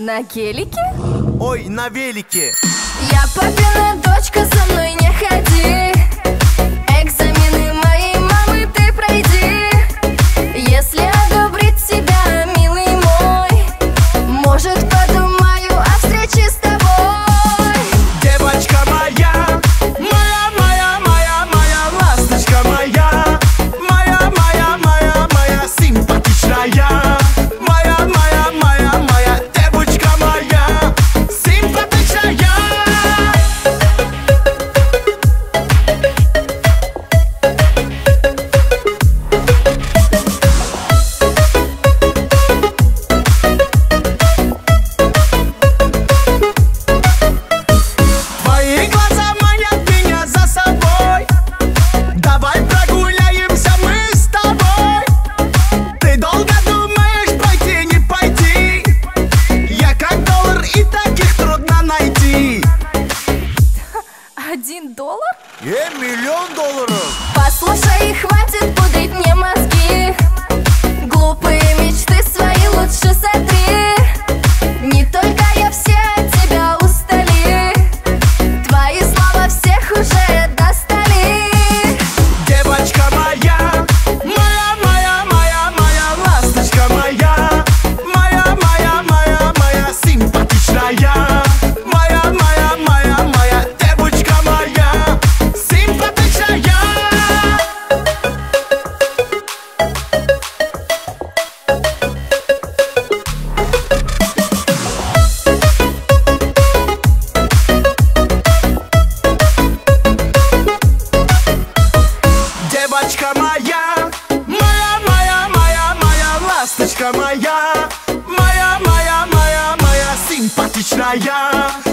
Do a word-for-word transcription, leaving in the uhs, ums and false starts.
На гелике? Ой, на велике. Я папина дочка, со мной не ходи. Экзамены моей мамы ты пройди. Если одобрит тебя, милый мой, может, подумаю о встрече с тобой. Девочка моя, моя, моя, моя, моя, ласточка моя, моя, моя, моя, моя, симпатичная. Моя, моя, моя, моя, девочка моя, симпатичная. Твои глаза манят меня за собой. Давай прогуляемся мы с тобой. Ты долго думаешь, пойти, не пойти. Я как доллар, и таких трудно найти. Один доллар? Э, миллион долларов. Послушай, хватит пудрить мне мозги. Глупые мечты свои лучше сотри. Не только я, все от тебя устали. Твои слова всех уже достали. Девочка моя, моя, моя, моя, моя, ласточка моя, моя, моя, моя, моя, симпатичная. Моя, моя, моя, моя, девочка моя, симпатичная. Девочка моя, моя, моя, моя, моя, ласточка моя, моя, моя, моя, моя, симпатичная.